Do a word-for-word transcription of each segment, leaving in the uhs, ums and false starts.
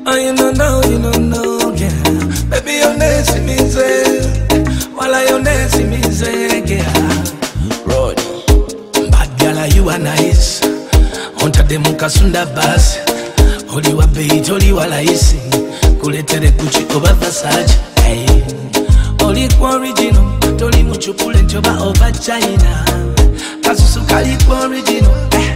Oh, you don't know, you don't know, yeah. Baby, your name is me, while your name is me, yeah. Road, bad girl, you are nice. Onta de mukasunda bus. Oli wa bait, oli wa laisi. Kuletere Gucci over Versace. Hey. Oli kwa original, toli muchupule njoba over China. Kasusu kali kwa original.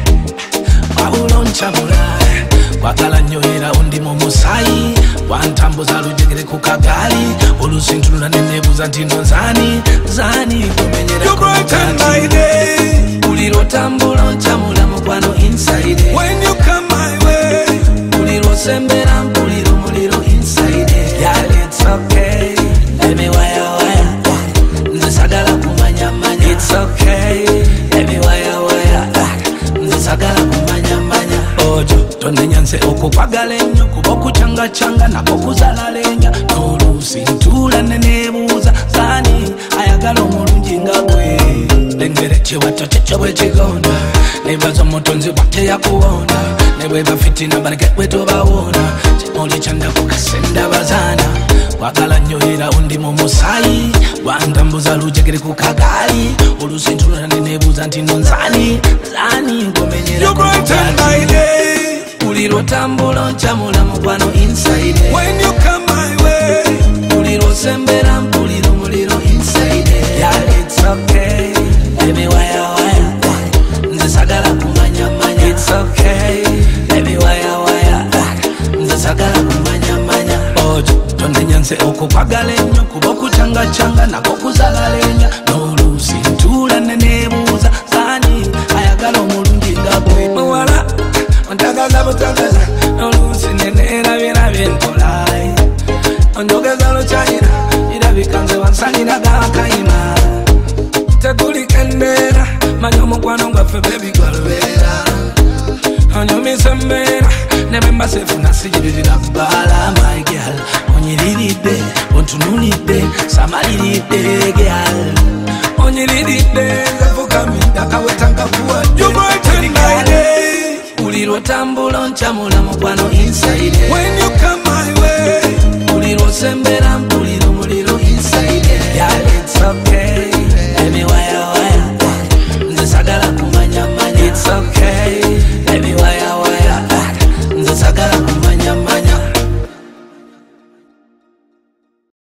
Waulo nchamula. Wakala nyohera undi momusai. Wantambuza lujegere kukagali. Olusintunula nenebuza ntino zani. Zani kumenyera you brighten my day. Uliro tambulo nchamula mkwano inside. When you come my way. Uliro sembera mpuliro muliro inside. Yeah, it's okay. Let me wire wire. Nzisagala kumanya manya. It's okay. Let me wire wire. Nzisagala kumanya manya. Ojo, tonde nyanse okukwagala ennyo kuba okuchanga changa nako kuzala lenya. N'oluusi ntula nenebuuza zani ayagala omulungi nga gwe. Lengere chiwato checho bwe kigonda. Nebaza omutonzi bwate yakuwonda. Nebweba fitina baleke bwe tobawona. Kimuli kyanda kukasenda bazana. Wagala nnyo era undi mu musayi. Wantambuza lujegere ku kagali. Oluusi ntula nenebuuza nti nno nzani. Zani nkomenyera You brighten my day. Uliro tambulo nchamula mukwano inside. When you come my way. Uliro sembera mpuliro muliro inside. Yeah, it's okay. Let me wire wire. Nzisagala kumanya manya. It's okay. Let me wire wire. Nzisagala kumanya manya. Ojo, tonde nyanse okukwagala ennyo kuba okuchanga changa nako kuzala lenya. N'oluusi ntula nenebuuza zani ayagala omulungi nga gwe. Muwala ontagaza butagaza n'oluusi neneerabirabye nkola. Onjogeza lukyayira irabika nze wansaliraga akayima. Tekulikendera manya omukwano gwaffe baby gwalubera. Onyumisa embeera nebemba sefuna sigiririra bbala my girl. Onyiriridde ontunulidde samaliridde girl. Onyiriridde